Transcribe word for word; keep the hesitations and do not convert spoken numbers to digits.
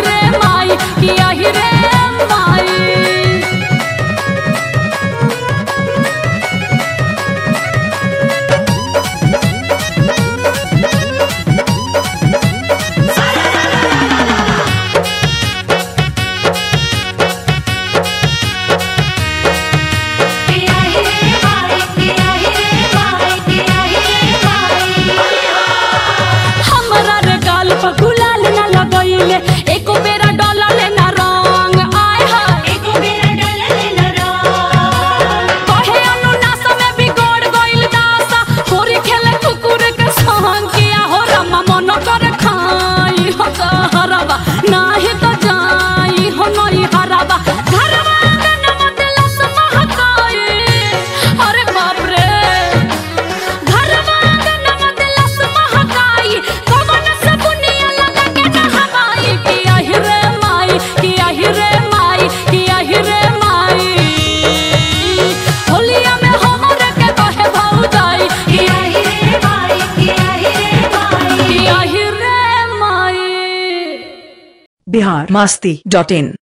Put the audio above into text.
रे माई किया ही रे माई। गुलाल ना लगइले एको बेरा डॉलर लेना रंग आय हा एको बेरा डॉलर लेना रंग कहे अनुनास में बिगड़ गइल दासा होरी खेले कुकुर के संग किया हो रमा मन कर खाई हो हरबा नाही तो जाई हो नई हरबा घरवा के नमदलस महकाई। अरे बाप रे घरवा के नमदलस महकाई कवन से बिहार मस्ती डॉट इन।